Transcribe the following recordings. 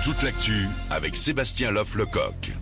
Toute l'actu avec Sébastien Loff-Lecoq.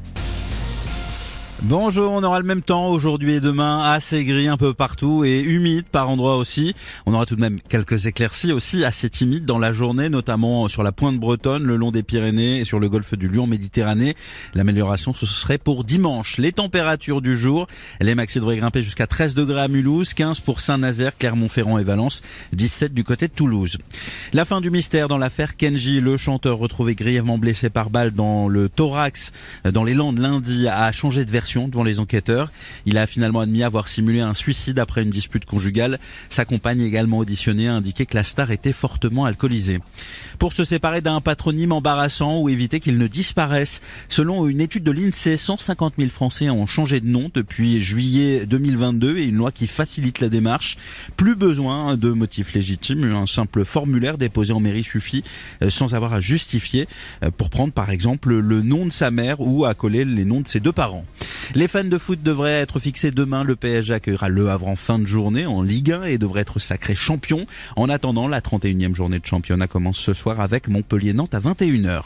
Bonjour, on aura le même temps aujourd'hui et demain, assez gris un peu partout et humide par endroits aussi. On aura tout de même quelques éclaircies aussi assez timides dans la journée, notamment sur la pointe bretonne, le long des Pyrénées et sur le golfe du Lion Méditerranée. L'amélioration, ce serait pour dimanche. Les températures du jour, les maxi devraient grimper jusqu'à 13 degrés à Mulhouse, 15 pour Saint-Nazaire, Clermont-Ferrand et Valence, 17 du côté de Toulouse. La fin du mystère dans l'affaire Kenji, le chanteur retrouvé grièvement blessé par balle dans le thorax dans les Landes lundi a changé de version devant les enquêteurs. Il a finalement admis avoir simulé un suicide après une dispute conjugale. Sa compagne, également auditionnée, a indiqué que la star était fortement alcoolisée. Pour se séparer d'un patronyme embarrassant ou éviter qu'il ne disparaisse, selon une étude de l'INSEE, 150 000 Français ont changé de nom depuis juillet 2022 et une loi qui facilite la démarche. Plus besoin de motifs légitimes, un simple formulaire déposé en mairie suffit sans avoir à justifier pour prendre par exemple le nom de sa mère ou à coller les noms de ses deux parents. Les fans de foot devraient être fixés demain. Le PSG accueillera Le Havre en fin de journée en Ligue 1 et devrait être sacré champion. En attendant, la 31e journée de championnat commence ce soir avec Montpellier-Nantes à 21h.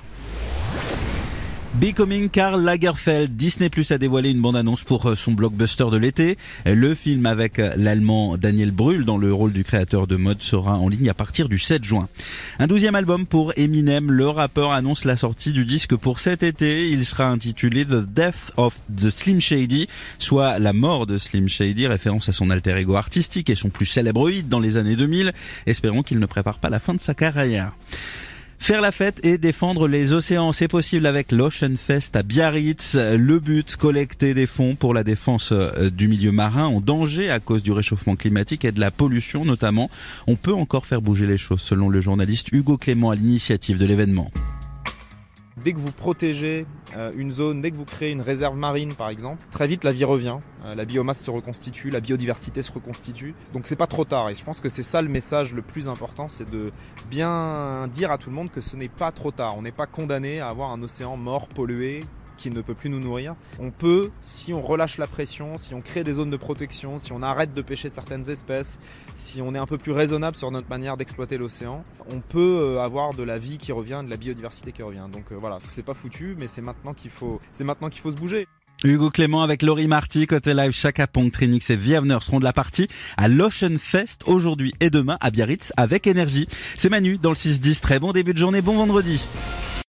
Becoming Karl Lagerfeld, Disney+ a dévoilé une bande-annonce pour son blockbuster de l'été. Le film avec l'Allemand Daniel Brühl dans le rôle du créateur de mode sera en ligne à partir du 7 juin. Un 12e album pour Eminem, le rappeur annonce la sortie du disque pour cet été. Il sera intitulé The Death of the Slim Shady, soit la mort de Slim Shady, référence à son alter ego artistique et son plus célèbre hit dans les années 2000. Espérons qu'il ne prépare pas la fin de sa carrière. Faire la fête et défendre les océans, c'est possible avec l'Ocean Fest à Biarritz. Le but, collecter des fonds pour la défense du milieu marin en danger à cause du réchauffement climatique et de la pollution notamment. On peut encore faire bouger les choses selon le journaliste Hugo Clément à l'initiative de l'événement. Dès que vous protégez une zone, dès que vous créez une réserve marine par exemple, très vite la vie revient, la biomasse se reconstitue, la biodiversité se reconstitue, donc c'est pas trop tard et je pense que c'est ça le message le plus important, c'est de bien dire à tout le monde que ce n'est pas trop tard, on n'est pas condamné à avoir un océan mort, pollué, qui ne peut plus nous nourrir. On peut, si on relâche la pression, si on crée des zones de protection, si on arrête de pêcher certaines espèces, si on est un peu plus raisonnable sur notre manière d'exploiter l'océan, on peut avoir de la vie qui revient, de la biodiversité qui revient. Donc voilà, c'est pas foutu, mais c'est maintenant qu'il faut se bouger. Hugo Clément avec Laurie Marty, côté live, Chaka Ponk, Trinix et Viaveneur seront de la partie à l'Ocean Fest aujourd'hui et demain à Biarritz avec énergie. C'est Manu dans le 6-10, très bon début de journée, bon vendredi.